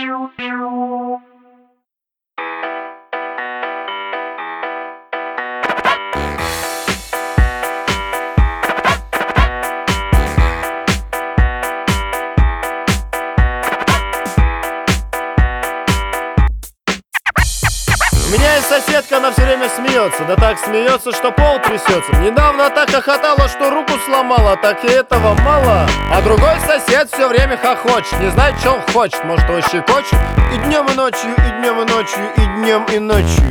У меня есть соседка, она все время смеется. Да так смеется, что пол трясется. Недавно так хохотала, что руку сломала. Так и этого мало. А другой сосед все время хохочет. Не знает, что он хочет. Может, его щекочет. И днем, и ночью, и днем, и ночью, и днем, и ночью.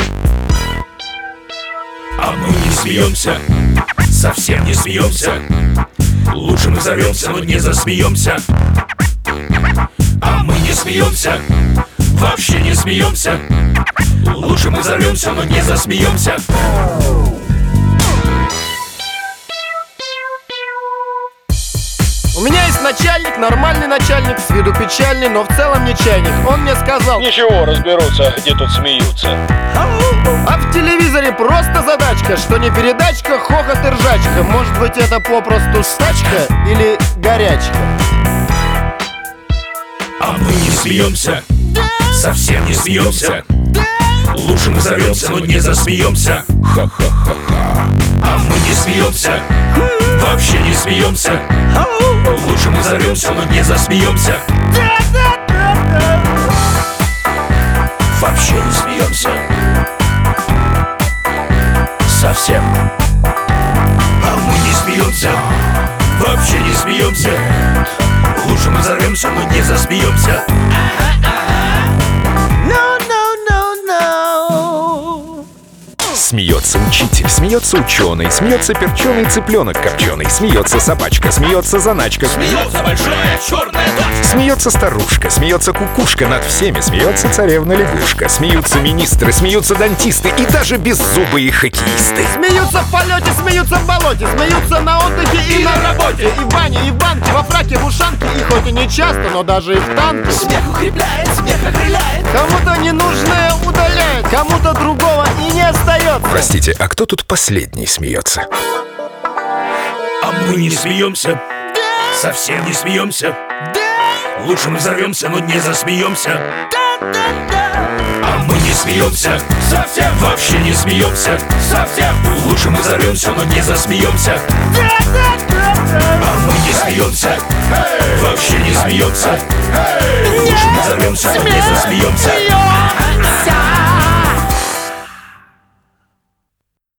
А мы не смеемся, совсем не смеемся. Лучше мы взорвемся, но не засмеемся. А мы не смеемся, вообще не смеемся. Лучше мы взорвемся, но не засмеемся. У меня есть начальник, нормальный начальник, с виду печальный, но в целом не чайник. Он мне сказал: ничего, разберутся, где тут смеются. А в телевизоре просто задачка, что не передачка, хохот и ржачка. Может быть, это попросту стачка или горячка? А мы не смеемся, совсем не смеемся. Лучше мы взорвемся, но не засмеемся. Ха-ха-ха-ха. А мы не смеемся, вообще не смеемся. Лучше мы взорвемся, но не засмеемся. Вообще не смеемся. Совсем. А мы не смеемся, вообще не смеемся. Лучше мы взорвемся, но не засмеемся. Смеется учитель, смеется ученый, смеется перченый цыпленок копченый, смеется собачка, смеется заначка, Смеется большая черная тачка. смеется старушка, смеется кукушка, над всеми смеется царевна лягушка, смеются министры, смеются дантисты и даже беззубые хоккеисты. Смеются в полете, смеются в болоте, смеются на отдыхе и на работе. И в бане, и в банке, во фраке, в ушанке. И хоть и не часто, но даже и в танке. Смех укрепляет, смех окрыляет. Кому-то ненужное удаляет, кому-то другого и не остается. Простите, а кто тут последний смеется? А мы не смеемся, совсем не смеемся. Лучше мы взорвемся, но не засмеемся. А мы не смеемся, совсем вообще не смеемся. Совсем. Лучше мы взорвемся, но не засмеемся. А мы не смеемся, вообще не смеемся. Лучше мы взорвемся, но не засмеемся.